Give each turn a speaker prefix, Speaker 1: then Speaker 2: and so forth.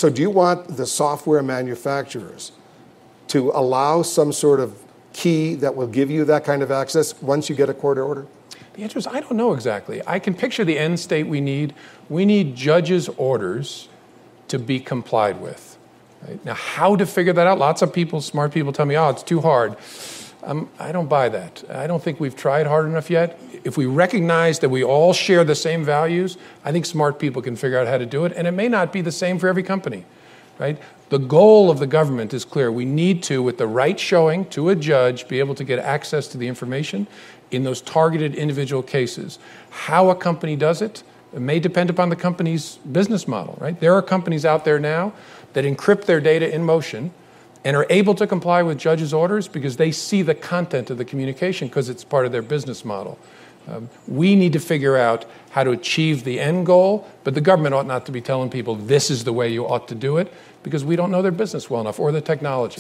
Speaker 1: So do you want the software manufacturers to allow some sort of key that will give you that kind of access once you get a court order?
Speaker 2: The answer is I don't know exactly. I can picture the end state we need. We need judges' orders to be complied with. Right? Now, how to figure that out? Lots of people, smart people, tell me, it's too hard. I don't buy that. I don't think we've tried hard enough yet. If we recognize that we all share the same values, I think smart people can figure out how to do it, and it may not be the same for every company. Right? The goal of the government is clear. We need to, with the right showing to a judge, be able to get access to the information in those targeted individual cases. How a company does it may depend upon the company's business model. Right? There are companies out there now that encrypt their data in motion and are able to comply with judges' orders because they see the content of the communication because it's part of their business model. We need to figure out how to achieve the end goal, but the government ought not to be telling people this is the way you ought to do it because we don't know their business well enough or the technology.